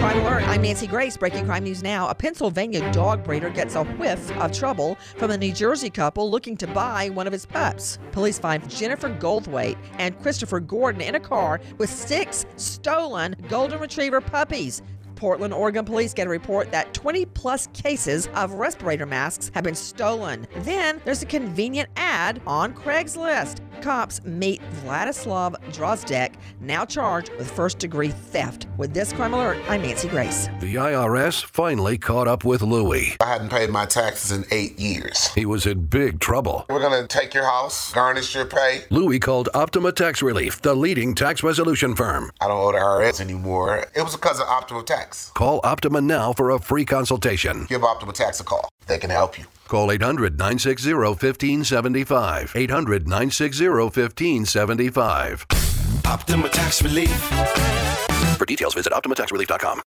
Crime Alert. I'm Nancy Grace. Breaking crime news now. A Pennsylvania dog breeder gets a whiff of trouble from a New Jersey couple looking to buy one of his pups. Police find Jennifer Goldthwait and Christopher Gordon in a car with 6 stolen Golden Retriever puppies. Portland, Oregon police get a report that 20-plus cases of respirator masks have been stolen. Then there's a convenient ad on Craigslist. Cops meet Vladislav Drozdek, now charged with first-degree theft. With this Crime Alert, I'm Nancy Grace. The IRS finally caught up with Louie. I hadn't paid my taxes in 8 years. He was in big trouble. We're going to take your house, garnish your pay. Louie called Optima Tax Relief, the leading tax resolution firm. I don't owe the IRS anymore. It was because of Optima Tax. Call Optima now for a free consultation. Give Optima Tax a call. They can help you. Call 800-960-1575. 800-960-1575. Optima Tax Relief. For details, visit OptimaTaxRelief.com.